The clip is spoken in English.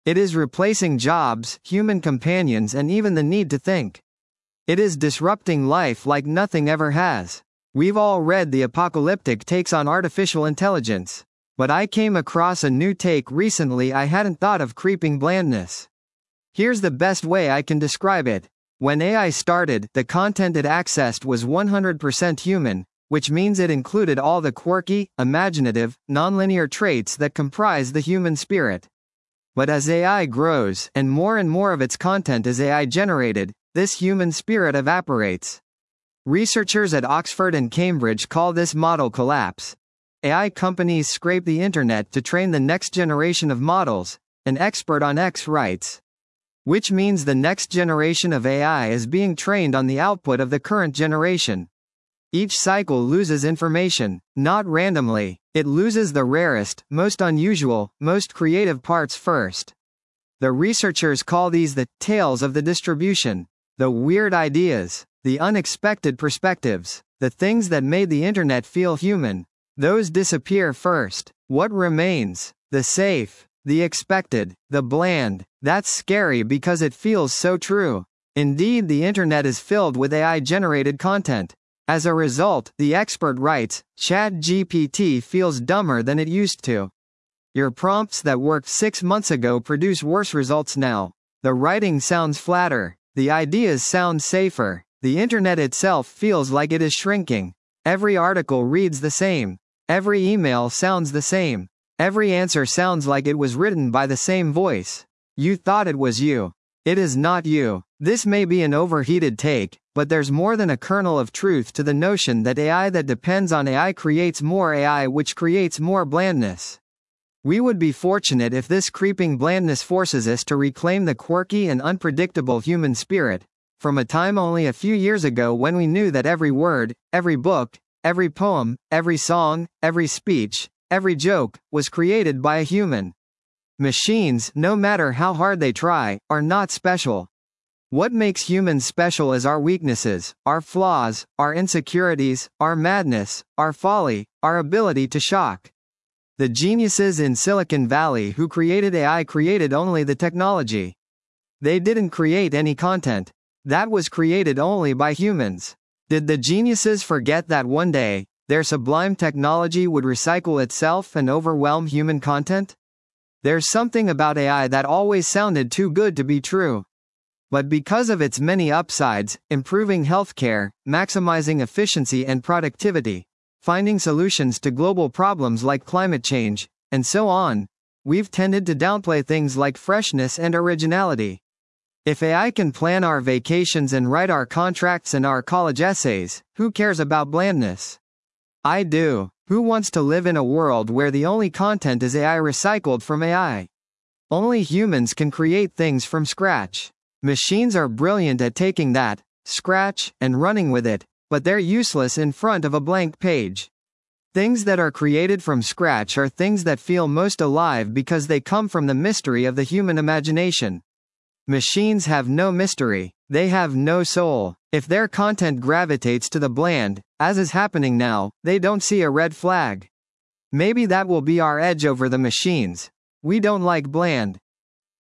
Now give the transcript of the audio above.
It is replacing jobs, human companions, and even the need to think. It is disrupting life like nothing ever has. We've all read the apocalyptic takes on artificial intelligence. But I came across a new take recently I hadn't thought of: creeping blandness. Here's the best way I can describe it. When AI started, the content it accessed was 100% human, which means it included all the quirky, imaginative, nonlinear traits that comprise the human spirit. But as AI grows, and more of its content is AI generated, this human spirit evaporates. Researchers at Oxford and Cambridge call this model collapse. AI companies scrape the internet to train the next generation of models, an expert on X writes. Which means the next generation of AI is being trained on the output of the current generation. Each cycle loses information, not randomly, it loses the rarest, most unusual, most creative parts first. The researchers call these the tails of the distribution, the weird ideas, the unexpected perspectives, the things that made the internet feel human. Those disappear first. What remains? The safe, the expected, the bland. That's scary because it feels so true. Indeed, the internet is filled with AI-generated content. As a result, the expert writes, ChatGPT feels dumber than it used to. Your prompts that worked 6 months ago produce worse results now. The writing sounds flatter. The ideas sound safer. The internet itself feels like it is shrinking. Every article reads the same. Every email sounds the same. Every answer sounds like it was written by the same voice. You thought it was you. It is not you. This may be an overheated take, but there's more than a kernel of truth to the notion that AI that depends on AI creates more AI, which creates more blandness. We would be fortunate if this creeping blandness forces us to reclaim the quirky and unpredictable human spirit, from a time only a few years ago when we knew that every word, every book, every poem, every song, every speech, every joke, was created by a human. Machines, no matter how hard they try, are not special. What makes humans special is our weaknesses, our flaws, our insecurities, our madness, our folly, our ability to shock. The geniuses in Silicon Valley who created AI created only the technology. They didn't create any content. That was created only by humans. Did the geniuses forget that one day, their sublime technology would recycle itself and overwhelm human content? There's something about AI that always sounded too good to be true. But because of its many upsides, improving healthcare, maximizing efficiency and productivity, finding solutions to global problems like climate change, and so on, we've tended to downplay things like freshness and originality. If AI can plan our vacations and write our contracts and our college essays, who cares about blandness? I do. Who wants to live in a world where the only content is AI recycled from AI? Only humans can create things from scratch. Machines are brilliant at taking that scratch and running with it, but they're useless in front of a blank page. Things that are created from scratch are things that feel most alive because they come from the mystery of the human imagination. Machines have no mystery. They have no soul. If their content gravitates to the bland, as is happening now, they don't see a red flag. Maybe that will be our edge over the machines. We don't like bland.